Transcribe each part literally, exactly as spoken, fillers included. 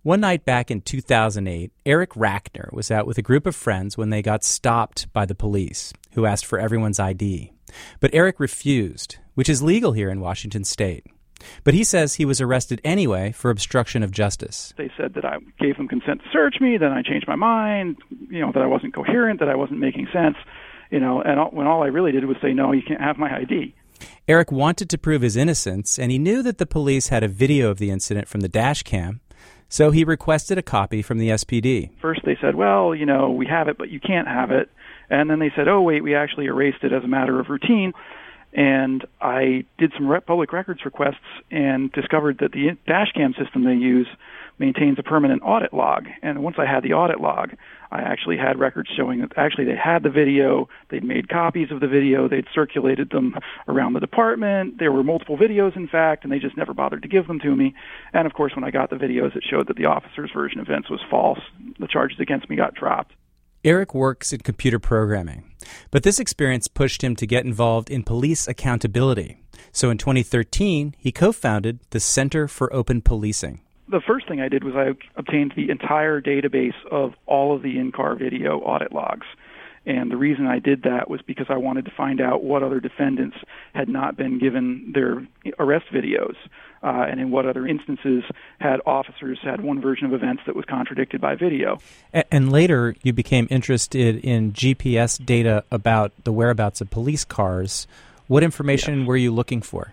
One night back in two thousand eight, Eric Rachner was out with a group of friends when they got stopped by the police, who asked for everyone's I D. But Eric refused, which is legal here in Washington state. But he says he was arrested anyway for obstruction of justice. They said that I gave them consent to search me, then I changed my mind, you know, that I wasn't coherent, that I wasn't making sense, you know, and all, when all I really did was say, no, you can't have my I D. Eric wanted to prove his innocence, and he knew that the police had a video of the incident from the dash cam, so he requested a copy from the S P D. First they said, well, you know, we have it, but you can't have it. And then they said, oh, wait, we actually erased it as a matter of routine. And I did some re- public records requests and discovered that the dash cam system they use maintains a permanent audit log. And once I had the audit log, I actually had records showing that actually they had the video, they'd made copies of the video, they'd circulated them around the department. There were multiple videos, in fact, and they just never bothered to give them to me. And, of course, when I got the videos, it showed that the officer's version of events was false. The charges against me got dropped. Eric works in computer programming, but this experience pushed him to get involved in police accountability. So in twenty thirteen, he co-founded the Center for Open Policing. The first thing I did was I obtained the entire database of all of the in-car video audit logs. And the reason I did that was because I wanted to find out what other defendants had not been given their arrest videos, uh, and in what other instances had officers had one version of events that was contradicted by video. And later you became interested in G P S data about the whereabouts of police cars. What information Yes. were you looking for?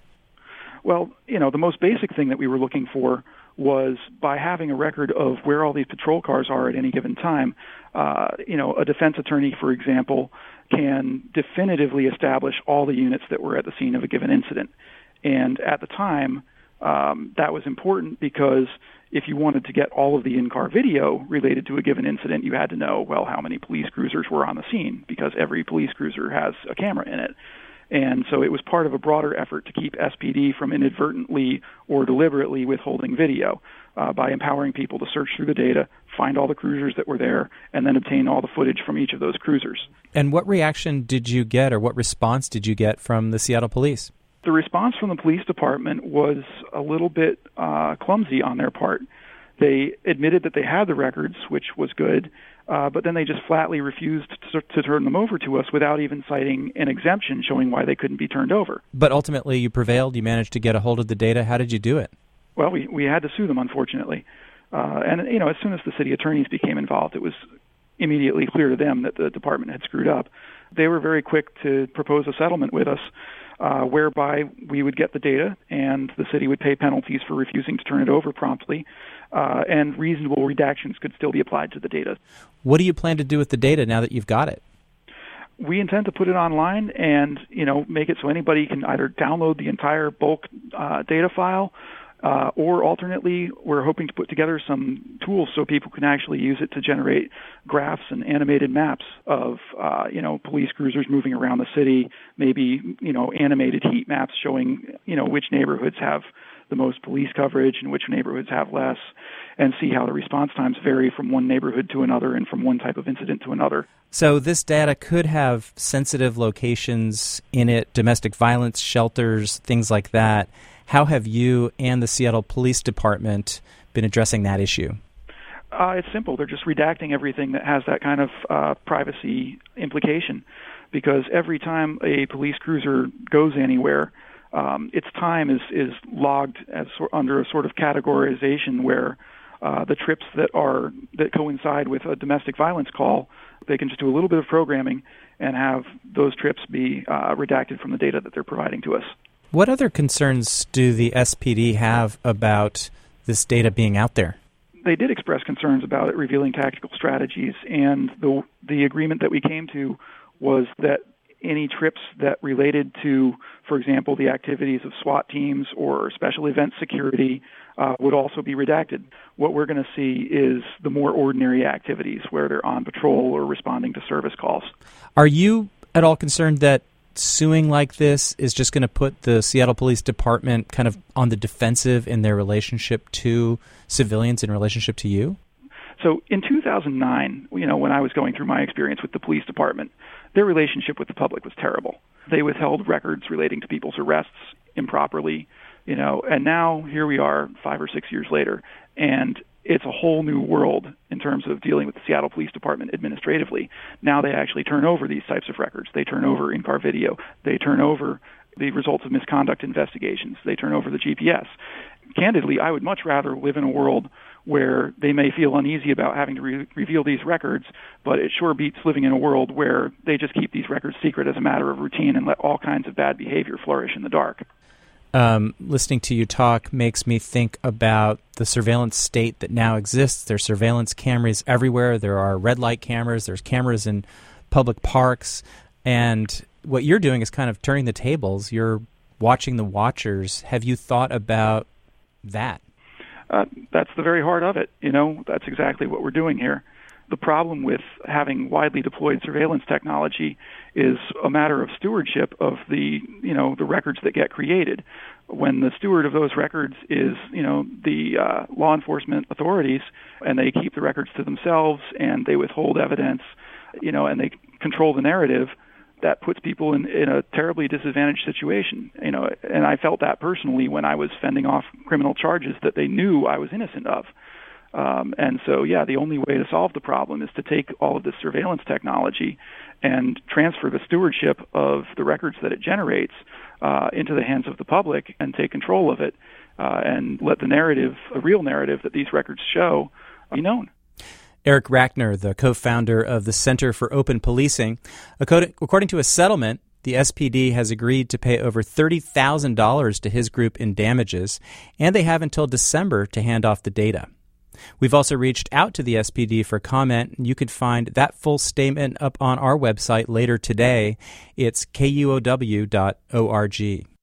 Well, you know, the most basic thing that we were looking for was by having a record of where all these patrol cars are at any given time. Uh, you know, a defense attorney, for example, can definitively establish all the units that were at the scene of a given incident. And at the time, um, that was important because if you wanted to get all of the in-car video related to a given incident, you had to know, well, how many police cruisers were on the scene, because every police cruiser has a camera in it. And so it was part of a broader effort to keep S P D from inadvertently or deliberately withholding video uh, by empowering people to search through the data, find all the cruisers that were there, and then obtain all the footage from each of those cruisers. And what reaction did you get, or what response did you get from the Seattle police? The response from the police department was a little bit uh, clumsy on their part. They admitted that they had the records, which was good, uh, but then they just flatly refused to, to turn them over to us without even citing an exemption showing why they couldn't be turned over. But ultimately you prevailed, you managed to get a hold of the data. How did you do it? Well, we, we had to sue them, unfortunately. Uh, and, you know, as soon as the city attorneys became involved, it was immediately clear to them that the department had screwed up. They were very quick to propose a settlement with us, uh, whereby we would get the data and the city would pay penalties for refusing to turn it over promptly, uh, and reasonable redactions could still be applied to the data. What do you plan to do with the data now that you've got it? We intend to put it online and, you know, make it so anybody can either download the entire bulk uh, data file, Uh, or alternately, we're hoping to put together some tools so people can actually use it to generate graphs and animated maps of, uh, you know, police cruisers moving around the city, maybe, you know, animated heat maps showing, you know, which neighborhoods have the most police coverage and which neighborhoods have less, and see how the response times vary from one neighborhood to another and from one type of incident to another. So this data could have sensitive locations in it, domestic violence shelters, things like that. How have you and the Seattle Police Department been addressing that issue? Uh, it's simple. They're just redacting everything that has that kind of uh, privacy implication, because every time a police cruiser goes anywhere, um, its time is, is logged as so, under a sort of categorization where uh, the trips that are that coincide with a domestic violence call, they can just do a little bit of programming and have those trips be uh, redacted from the data that they're providing to us. What other concerns do the S P D have about this data being out there? They did express concerns about it revealing tactical strategies, and the the agreement that we came to was that any trips that related to, for example, the activities of SWAT teams or special event security uh, would also be redacted. What we're going to see is the more ordinary activities where they're on patrol or responding to service calls. Are you at all concerned that suing like this is just going to put the Seattle Police Department kind of on the defensive in their relationship to civilians, in relationship to you? So in two thousand nine, you know, when I was going through my experience with the police department, their relationship with the public was terrible. They withheld records relating to people's arrests improperly, you know, and now here we are five or six years later, and it's a whole new world in terms of dealing with the Seattle Police Department administratively. Now they actually turn over these types of records. They turn over in-car video. They turn over the results of misconduct investigations. They turn over the G P S. Candidly, I would much rather live in a world where they may feel uneasy about having to re- reveal these records, but it sure beats living in a world where they just keep these records secret as a matter of routine and let all kinds of bad behavior flourish in the dark. Um, listening to you talk makes me think about the surveillance state that now exists. There's surveillance cameras everywhere. There are red light cameras. There's cameras in public parks. And what you're doing is kind of turning the tables. You're watching the watchers. Have you thought about that? Uh, that's the very heart of it. You know, that's exactly what we're doing here. The problem with having widely deployed surveillance technology is a matter of stewardship of the, you know, the records that get created. When the steward of those records is, you know, the uh, law enforcement authorities, and they keep the records to themselves and they withhold evidence, you know, and they control the narrative, that puts people in, in a terribly disadvantaged situation. You know, and I felt that personally when I was fending off criminal charges that they knew I was innocent of. Um, and so, yeah, the only way to solve the problem is to take all of this surveillance technology and transfer the stewardship of the records that it generates uh, into the hands of the public and take control of it uh, and let the narrative, a real narrative that these records show, be known. Eric Rachner, the co-founder of the Center for Open Policing. According to a settlement, the S P D has agreed to pay over thirty thousand dollars to his group in damages, and they have until December to hand off the data. We've also reached out to the S P D for comment, and you can find that full statement up on our website later today. It's K U O W dot org.